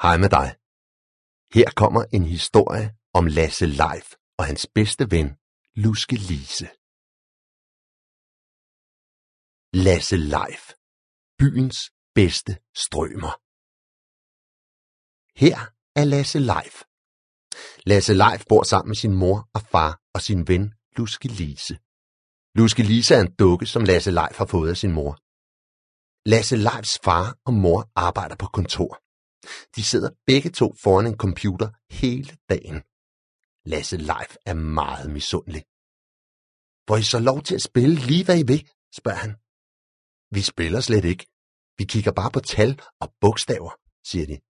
Hej med dig. Her kommer en historie om Lasse Leif og hans bedste ven, Luske Lise. Lasse Leif, byens bedste strømer. Her er Lasse Leif. Lasse Leif bor sammen med sin mor og far og sin ven, Luske Lise. Luske Lise er en dukke, som Lasse Leif har fået af sin mor. Lasse Leifs far og mor arbejder på kontor. De sidder begge to foran en computer hele dagen. Lasse Leif er meget misundelig. Får I så lov til at spille lige hvad I vil, spørger han. Vi spiller slet ikke. Vi kigger bare på tal og bogstaver, siger de.